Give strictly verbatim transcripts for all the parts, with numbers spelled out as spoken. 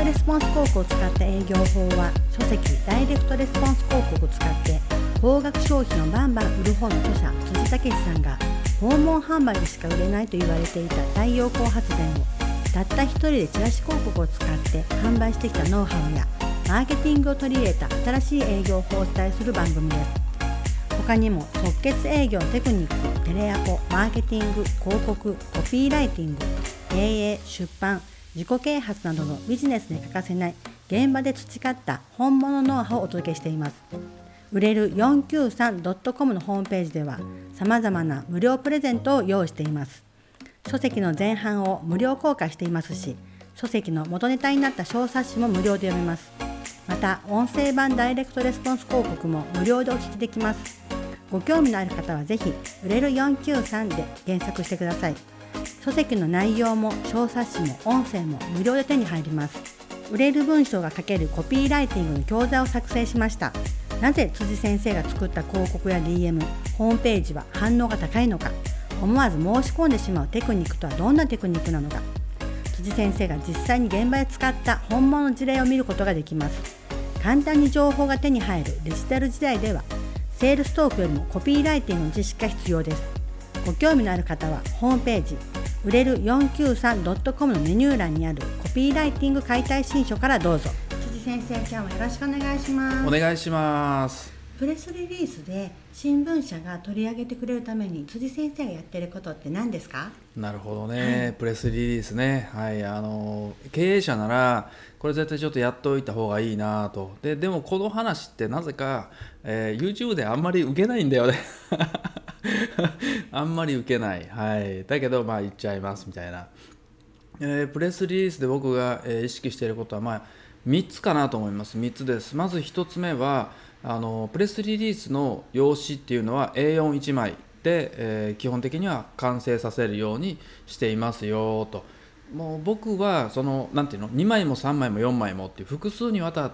レスポンス広告を使った営業法は、書籍ダイレクトレスポンス広告を使って高額商品をバンバン売る方の著者辻武さんが、訪問販売でしか売れないと言われていた太陽光発電をたった一人でチラシ広告を使って販売してきたノウハウやマーケティングを取り入れた新しい営業法をお伝えする番組です。他にも即決営業テクニック、テレアポ、マーケティング、広告、コピーライティング、経営、出版、自己啓発などのビジネスに欠かせない現場で培った本物ノウハウをお届けしています。売れる よんきゅうさんドットコム のホームページでは様々な無料プレゼントを用意しています。書籍の前半を無料公開していますし、書籍の元ネタになった小冊子も無料で読めます。また音声版ダイレクトレスポンス広告も無料でお聞きできます。ご興味のある方はぜひ売れるよんきゅうさんで検索してください。書籍の内容も小冊子も音声も無料で手に入ります。売れる文章が書けるコピーライティングの教材を作成しました。なぜ辻先生が作った広告や ディーエム、ホームページは反応が高いのか、思わず申し込んでしまうテクニックとはどんなテクニックなのか、辻先生が実際に現場で使った本物の事例を見ることができます。簡単に情報が手に入るデジタル時代では、セールストークよりもコピーライティングの知識が必要です。ご興味のある方はホームページ売れる よんきゅうさんドットコム のメニュー欄にあるコピーライティング解体新書からどうぞ。辻先生、今日もよろしくお願いします。 お願いします。 プレスリリースで新聞社が取り上げてくれるために辻先生がやってることって何ですか？ なるほどね、 はい、 プレスリリースね、はい、あの経営者ならこれ絶対ちょっとやっておいた方がいいなと。で、でもこの話ってなぜか、えー、YouTube であんまり受けないんだよねあんまり受けない、はい、だけどまあ言っちゃいますみたいな、えー、プレスリリースで僕が、えー、意識していることはまあみっつかなと思います。みっつです。まずひとつめはあのプレスリリースの用紙っていうのは エーよんいち 枚で、えー、基本的には完成させるようにしていますよと。もう僕はそのなんていうのにまいもさんまいもよんまいもっていう複数にわたって、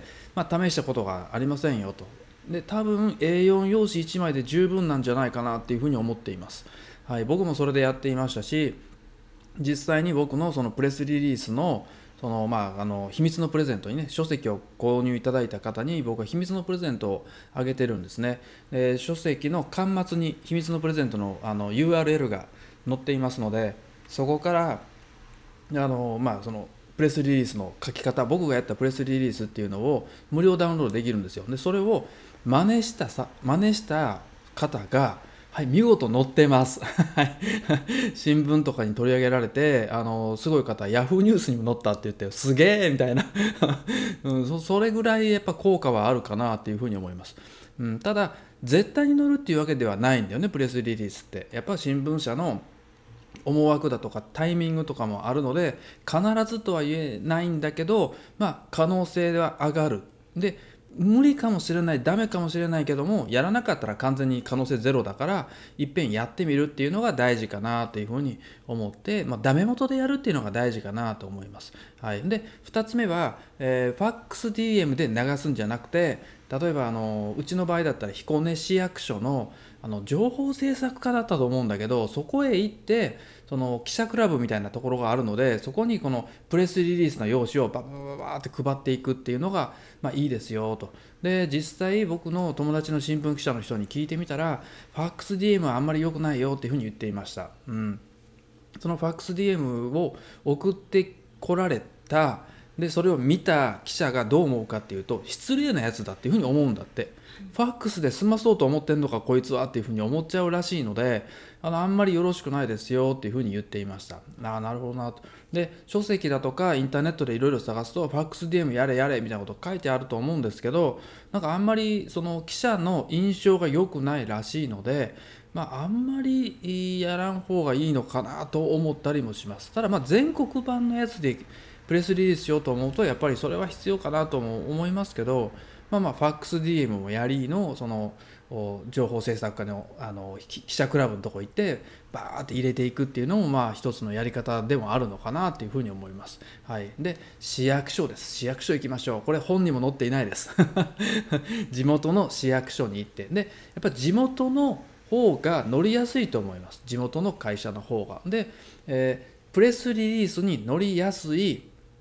まあ、試したことがありませんよと。で多分 エーよん 用紙いちまいで十分なんじゃないかなっていうふうに思っています。はい、僕もそれでやっていましたし、実際に僕のそのプレスリリースのそのまあ、あの秘密のプレゼントにね、書籍を購入いただいた方に僕は秘密のプレゼントをあげてるんですね。で書籍の巻末に秘密のプレゼント の, あの ユーアールエル が載っていますので、そこからあの、まあ、そのプレスリリースの書き方、僕がやったプレスリリースっていうのを無料ダウンロードできるんですよ。でそれを真似したさ真似した方がはい、見事載ってます新聞とかに取り上げられて、あのすごい方、ヤフーニュースにも載ったって言って、すげえみたいな、うん、そ, それぐらいやっぱ効果はあるかなっていうふうに思います。うん、ただ絶対に載るっていうわけではないんだよね、プレスリリースって。やっぱ新聞社の思惑だとかタイミングとかもあるので、必ずとは言えないんだけど、まあ、可能性は上がる。で無理かもしれない、ダメかもしれないけども、やらなかったら完全に可能性ゼロだから、いっぺんやってみるっていうのが大事かなというふうに思って、まあ、ダメ元でやるっていうのが大事かなと思います。はい、でふたつめは、えー、ファックス ディーエム で流すんじゃなくて、例えばあのうちの場合だったら彦根市役所のあの情報制作課だったと思うんだけど、そこへ行ってその記者クラブみたいなところがあるので、そこにこのプレスリリースの用紙をバババババって配っていくっていうのが、まあ、いいですよと。で実際僕の友達の新聞記者の人に聞いてみたら、ファックス ディーエム はあんまり良くないよっていうふうに言っていました。うん、そのファックス ディーエム を送ってこられた、でそれを見た記者がどう思うかっていうと、失礼なやつだっていうふうに思うんだって。ファックスで済まそうと思ってんのかこいつはっていうふうに思っちゃうらしいので、あのあんまりよろしくないですよっていうふうに言っていました。ああなるほどなと。で書籍だとかインターネットでいろいろ探すと、ファックス ディーエム やれやれみたいなこと書いてあると思うんですけど、なんかあんまりその記者の印象が良くないらしいので、まあ、あんまりやらん方がいいのかなと思ったりもします。ただまあ全国版のやつでプレスリリースしようと思うと、やっぱりそれは必要かなとも思いますけど、まあまあファックス ディーエム もやりのその情報制作家の、あの記者クラブのとこ行ってバーって入れていくっていうのも、まあ一つのやり方でもあるのかなっていうふうに思います。はい、で市役所です。市役所行きましょう。これ本にも載っていないです地元の市役所に行って、でやっぱり地元の方が乗りやすいと思います。地元の会社の方がで、えー、プレスリリースに乗りやすい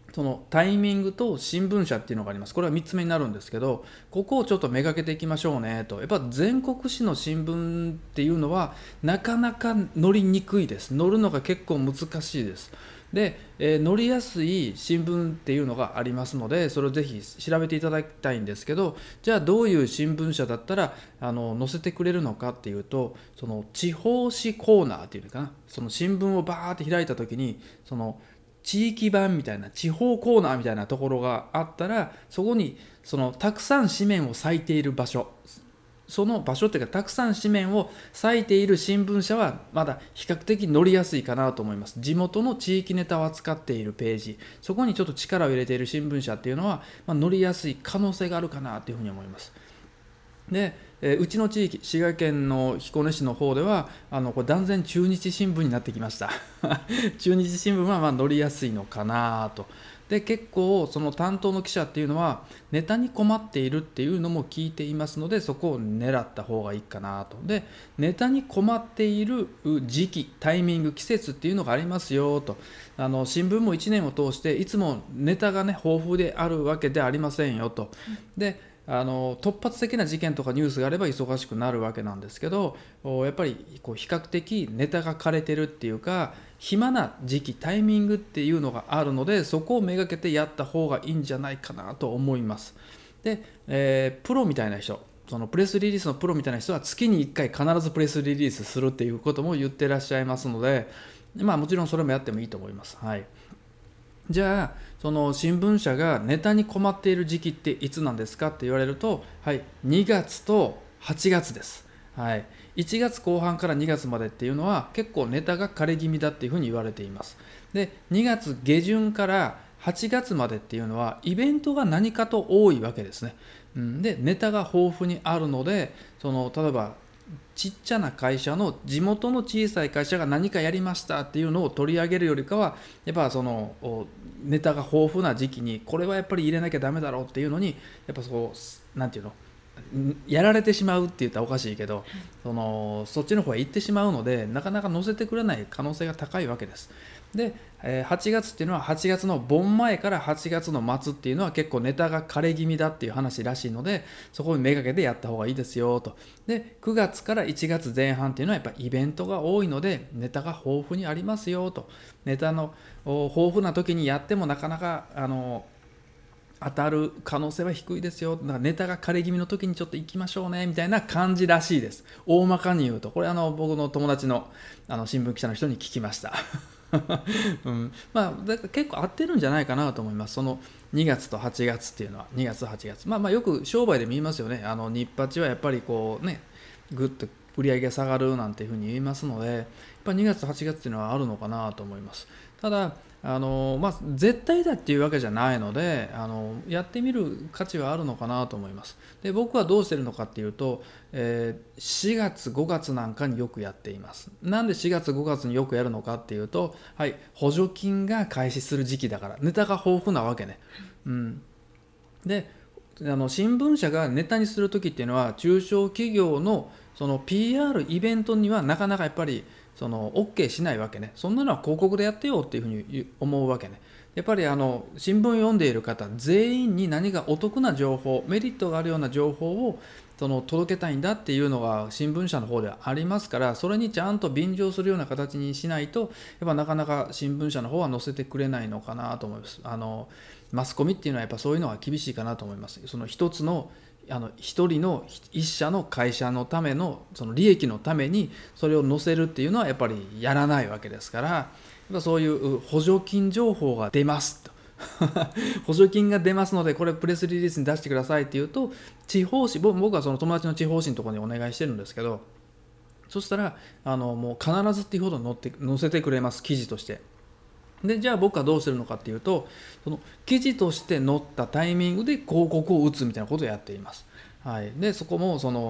そのタイミングと新聞社っていうのがあります。これはみっつめになるんですけど、ここをちょっとめがけていきましょうねと。やっぱ全国紙の新聞っていうのはなかなか乗りにくいです。乗るのが結構難しいです。で、えー乗りやすい新聞っていうのがありますので、それをぜひ調べていただきたいんですけど、じゃあどういう新聞社だったらあの載せてくれるのかっていうと、その地方紙コーナーっていうのかな、その新聞をバーって開いた時に、その地域版みたいな地方コーナーみたいなところがあったら、そこにそのたくさん紙面を割いている場所、その場所っていうかたくさん紙面を割いている新聞社はまだ比較的乗りやすいかなと思います。地元の地域ネタを扱っているページ、そこにちょっと力を入れている新聞社っていうのは、まあ、乗りやすい可能性があるかなというふうに思います。で、えーうちの地域、滋賀県の彦根市の方では、あのこれ断然中日新聞になってきました。中日新聞はまあ乗りやすいのかなと。で、結構その担当の記者っていうのはネタに困っているっていうのも聞いていますので、そこを狙った方がいいかなと。で、ネタに困っている時期、タイミング、季節っていうのがありますよと。あの新聞もいちねんを通していつもネタがね豊富であるわけではありませんよと。で、あの突発的な事件とかニュースがあれば忙しくなるわけなんですけど、おやっぱりこう比較的ネタが枯れてるっていうか、暇な時期タイミングっていうのがあるので、そこをめがけてやった方がいいんじゃないかなと思います。で、えープロみたいな人、そのプレスリリースのプロみたいな人は月にいっかい必ずプレスリリースするっていうことも言ってらっしゃいますので、まあもちろんそれもやってもいいと思います。はい。じゃあその新聞社がネタに困っている時期っていつなんですかって言われると、はい、にがつとはちがつです。はい、いちがつこう半からにがつまでっていうのは結構ネタが枯れ気味だっていうふうに言われています。で、にがつ下旬からはちがつまでっていうのはイベントが何かと多いわけですね。うん、で、ネタが豊富にあるので、その例えばちっちゃな会社の地元の小さい会社が何かやりましたっていうのを取り上げるよりかは、やっぱそのおネタが豊富な時期にこれはやっぱり入れなきゃダメだろうっていうのに、やっぱそうなんていうのんやられてしまうって言ったらおかしいけど、そのそっちの方へ行ってしまうので、なかなか載せてくれない可能性が高いわけです。で、えーはちがつっていうのははちがつの盆前からはちがつの末っていうのは結構ネタが枯れ気味だっていう話らしいので、そこにめがけてやった方がいいですよと。で、くがつからいちがつぜん半っていうのはやっぱイベントが多いので、ネタが豊富にありますよと。ネタのお豊富な時にやってもなかなかあの当たる可能性は低いですよ。だからネタが枯れ気味の時にちょっと行きましょうねみたいな感じらしいです。大まかに言うと、これあの僕の友達のあの新聞記者の人に聞きました。うん、まあだから結構合ってるんじゃないかなと思います。そのにがつとはちがつっていうのは、にがつはちがつ、まあまあよく商売でも言いますよね。あの日八はやっぱりこうね、ぐっと売り上げが下がるなんていうふうに言いますので、やっぱりにがつはちがつっていうのはあるのかなと思います。ただあの、まあ、絶対だっていうわけじゃないので、あのやってみる価値はあるのかなと思います。で、僕はどうしてるのかっていうと、えーしがつごがつなんかによくやっています。なんでしがつごがつによくやるのかっていうと、はい、補助金が開始する時期だから、ネタが豊富なわけね。うん、で、あの新聞社がネタにするときっていうのは、中小企業のその ピーアール イベントにはなかなかやっぱりその OK しないわけね。そんなのは広告でやってよっていうふうに思うわけね。やっぱりあの新聞を読んでいる方全員に何かお得な情報、メリットがあるような情報をその届けたいんだっていうのが新聞社の方ではありますから、それにちゃんと便乗するような形にしないと、やっぱなかなか新聞社の方は載せてくれないのかなと思います。あのマスコミっていうのはやっぱそういうのは厳しいかなと思います。その一つのあの一人の一社の会社のためのその利益のためにそれを載せるっていうのはやっぱりやらないわけですから、やっぱそういう補助金情報が出ますと補助金が出ますのでこれプレスリリースに出してくださいっていうと、地方紙、僕はその友達の地方紙のところにお願いしてるんですけど、そしたらあのもう必ずっていうほど載って載せてくれます、記事として。で、じゃあ僕はどうするのかっていうと、その記事として載ったタイミングで広告を打つみたいなことをやっています。はい、でそこもその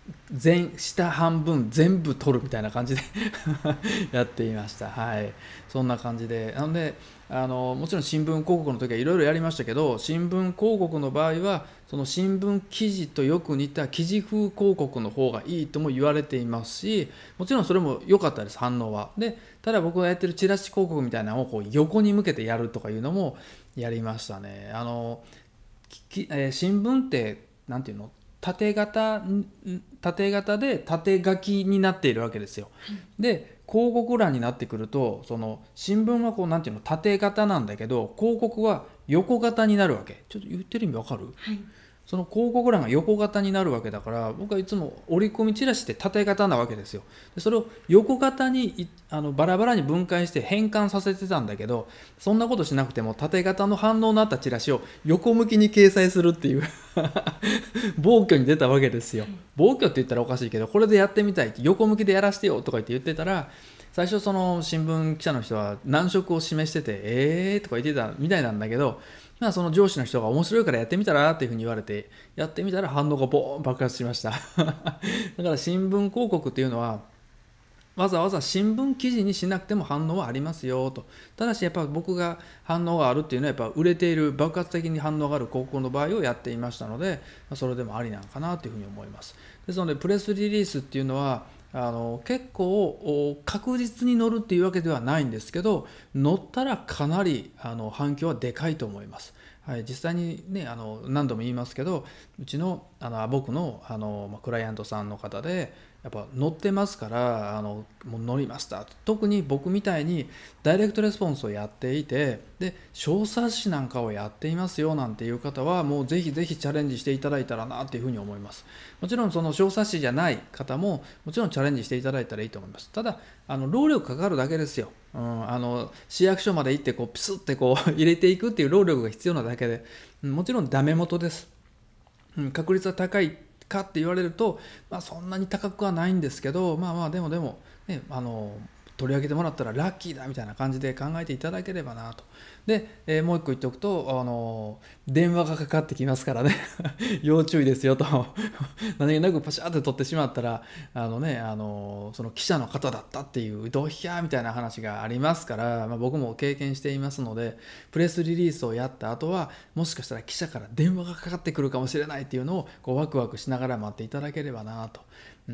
全下半分全部取るみたいな感じでやっていました。はい、そんな感じで、なのであのもちろん新聞広告の時はいろいろやりましたけど、新聞広告の場合はその新聞記事とよく似た記事風広告の方がいいとも言われていますし、もちろんそれも良かったです、反応は。でただ僕がやってるチラシ広告みたいなのをこう横に向けてやるとかいうのもやりましたね。あのき、えー、新聞ってなんていうの、縦型縦型で縦書きになっているわけですよ。で広告欄になってくると、その新聞はこうなんていうの、縦型なんだけど広告は横型になるわけ。ちょっと言ってる意味わかる？はい、その広告欄が横型になるわけだから、僕はいつも折り込みチラシって縦型なわけですよ。でそれを横型にあのバラバラに分解して変換させてたんだけど、そんなことしなくても縦型の反応のあったチラシを横向きに掲載するっていう暴挙に出たわけですよ。暴挙って言ったらおかしいけど、これでやってみたいって、横向きでやらせてよとか言って言ってたら、最初その新聞記者の人は難色を示してて、えーとか言ってたみたいなんだけど、まあ、その上司の人が面白いからやってみたらっていうふうに言われて、やってみたら反応がボーン爆発しましただから新聞広告っていうのはわざわざ新聞記事にしなくても反応はありますよと。ただしやっぱ僕が反応があるっていうのはやっぱ売れている、爆発的に反応がある広告の場合をやっていましたので、それでもありなのかなというふうに思います。ですのでプレスリリースっていうのはあの結構確実に乗るっていうわけではないんですけど、乗ったらかなりあの反響はでかいと思います。はい、実際にね、あの何度も言いますけど、うちの、あの僕の、あの、まあ、クライアントさんの方でやっぱ乗ってますから、あのもう乗りました。特に僕みたいにダイレクトレスポンスをやっていて、で小冊子なんかをやっていますよなんていう方は、もうぜひぜひチャレンジしていただいたらなというふうに思います。もちろんその小冊子じゃない方ももちろんチャレンジしていただいたらいいと思います。ただあの労力かかるだけですよ。うん、あの市役所まで行ってこうピスってこう入れていくっていう労力が必要なだけで、もちろんダメ元です。うん、確率は高いかって言われると、まあ、そんなに高くはないんですけど、まあまあでもでも、ね、あの取り上げてもらったらラッキーだみたいな感じで考えていただければなと。で、えー、もう一個言っておくと、あの電話がかかってきますからね要注意ですよと何気なくパシャーって取ってしまったら、あのね、あのその記者の方だったっていうドヒャーみたいな話がありますから、まあ、僕も経験していますので、プレスリリースをやった後はもしかしたら記者から電話がかかってくるかもしれないっていうのをこうワクワクしながら待っていただければなと。うん、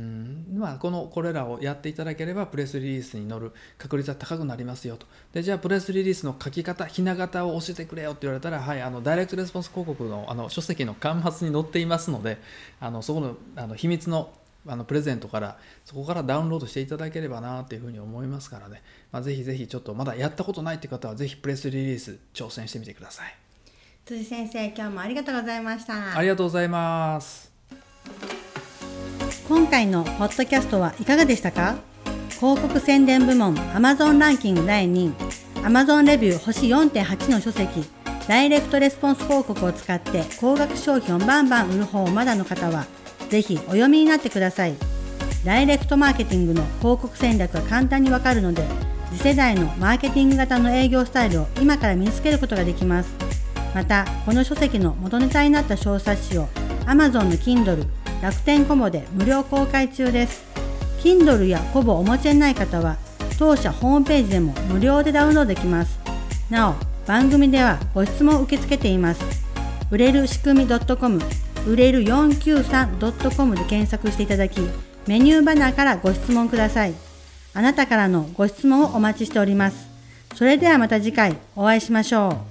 まあ、このこれらをやっていただければプレスリリースに乗る確率は高くなりますよと。でじゃあプレスリリースの書き方、ひな形を教えてくれよって言われたら、はい、あのダイレクトレスポンス広告 の, あの書籍の端末に載っていますので、あのそこ の, あの秘密 の, あのプレゼントからそこからダウンロードしていただければなというふうに思いますからね、まあ、ぜひぜひちょっとまだやったことないって方はぜひプレスリリース挑戦してみてください。 辻先生、今日もありがとうございました。 ありがとうございます。 今回のポッドキャストはいかがでしたか？広告宣伝部門 Amazon ランキングだいにい、 Amazon レビュー星 よんてんはち の書籍、ダイレクトレスポンス広告を使って高額商品をバンバン売る方をまだの方はぜひお読みになってください。ダイレクトマーケティングの広告戦略が簡単にわかるので、次世代のマーケティング型の営業スタイルを今から身につけることができます。またこの書籍の元ネタになった小冊子を Amazon の Kindle、楽天コボで無料公開中です。 Kindle やコボをお持ちでない方は当社ホームページでも無料でダウンロードできます。なお番組ではご質問を受け付けています。売れる仕組み .com、 売れる よんきゅうさん .com で検索していただき、メニューバナーからご質問ください。あなたからのご質問をお待ちしております。それではまた次回お会いしましょう。